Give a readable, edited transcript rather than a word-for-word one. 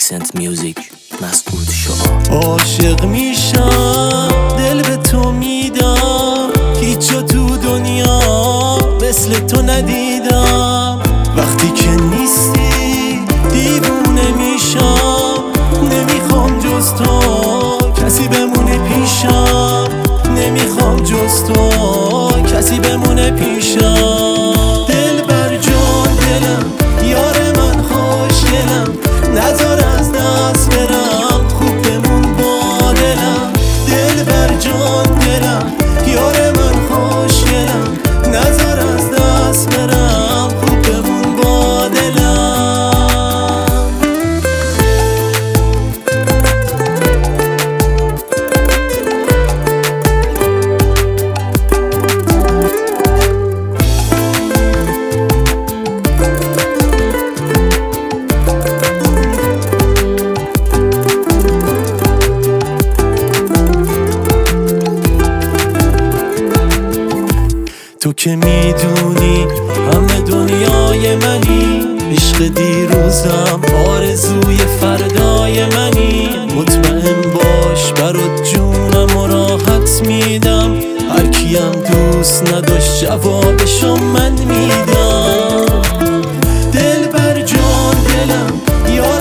اکسنت میوزیک مسعود شعار. عاشق میشم دل به تو میدم، هیچ جا تو دنیا مثل تو ندیدم. وقتی که نیستی دیوونه میشم، نمیخوام جز تو کسی بمونه پیشم، نمیخوام جز تو کسی بمونه پیشم. دل بر جان دلم یار من خوشگلم، نذار از دست برم خوب بمون با دلم. دل بر جان دلم یار من خوشگلم، نذار از دست برم خوب بمون با دلم. تو که میدونی همه دنیای منی، عشق دیروزم آرزوی فردای منی. مطمئن باش برات جونم و راحت میدم، هر کیم دوست نداشت جوابشو من میدم. دل بر جان دلم یار